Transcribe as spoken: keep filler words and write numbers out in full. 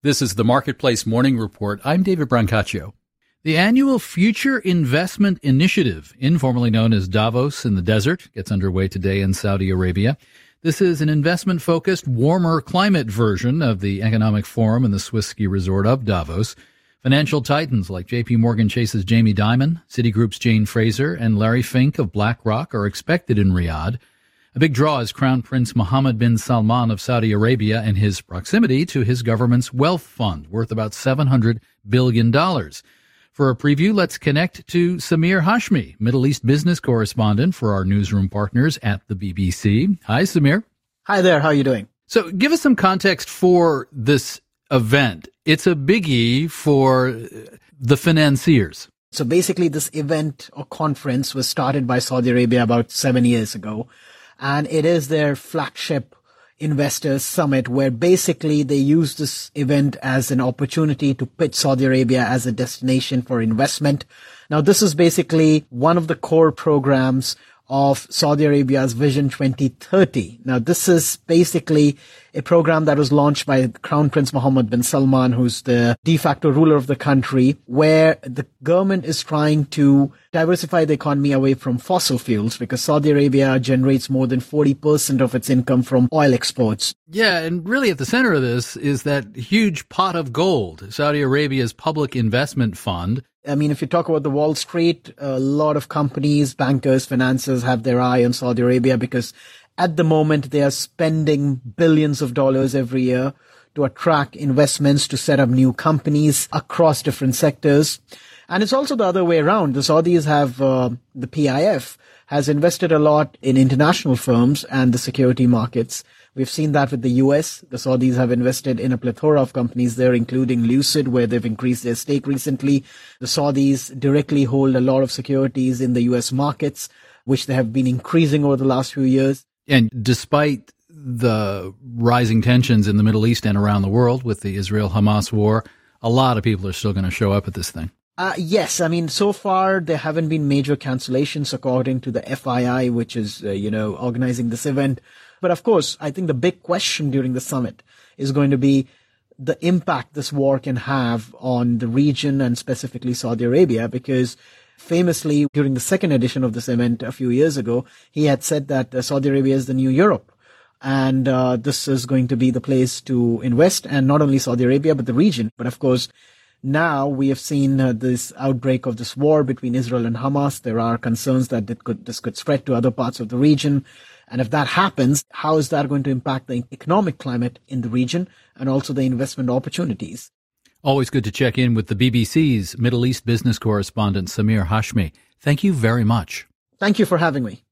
This is the Marketplace Morning Report. I'm David Brancaccio. The annual Future Investment Initiative, informally known as Davos in the Desert, gets underway today in Saudi Arabia. This is an investment-focused, warmer climate version of the Economic Forum and the Swiss ski resort of Davos. Financial titans like J P Morgan Chase's Jamie Dimon, Citigroup's Jane Fraser, and Larry Fink of BlackRock are expected in Riyadh. A big draw is Crown Prince Mohammed bin Salman of Saudi Arabia and his proximity to his government's wealth fund, worth about seven hundred billion dollars. For a preview, let's connect to Samir Hashmi, Middle East business correspondent for our newsroom partners at the B B C. Hi, Samir. Hi there. How are you doing? So give us some context for this event. It's a biggie for the financiers. So basically, this event or conference was started by Saudi Arabia about seven years ago. And it is their flagship investors summit where basically they use this event as an opportunity to pitch Saudi Arabia as a destination for investment. Now, this is basically one of the core programs of Saudi Arabia's Vision twenty thirty. Now, this is basically a program that was launched by Crown Prince Mohammed bin Salman, who's the de facto ruler of the country, where the government is trying to diversify the economy away from fossil fuels because Saudi Arabia generates more than forty percent of its income from oil exports. Yeah, and really at the center of this is that huge pot of gold, Saudi Arabia's public investment fund. I mean, if you talk about the Wall Street, a lot of companies, bankers, financiers have their eye on Saudi Arabia because at the moment they are spending billions of dollars every year to attract investments, to set up new companies across different sectors. And it's also the other way around. The Saudis have, uh, the P I F has invested a lot in international firms and the security markets. We've seen that with the U S. The Saudis have invested in a plethora of companies there, including Lucid, where they've increased their stake recently. The Saudis directly hold a lot of securities in the U S markets, which they have been increasing over the last few years. And despite the rising tensions in the Middle East and around the world with the Israel-Hamas war, a lot of people are still going to show up at this thing. Uh, yes. I mean, so far there haven't been major cancellations according to the F I I, which is, uh, you know, organizing this event. But of course, I think the big question during the summit is going to be the impact this war can have on the region and specifically Saudi Arabia, because famously during the second edition of this event a few years ago, he had said that uh, Saudi Arabia is the new Europe. And uh, this is going to be the place to invest, and not only Saudi Arabia, but the region. But of course, now we have seen uh, this outbreak of this war between Israel and Hamas. There are concerns that it could, this could spread to other parts of the region. And if that happens, how is that going to impact the economic climate in the region and also the investment opportunities? Always good to check in with the B B C's Middle East business correspondent, Samir Hashmi. Thank you very much. Thank you for having me.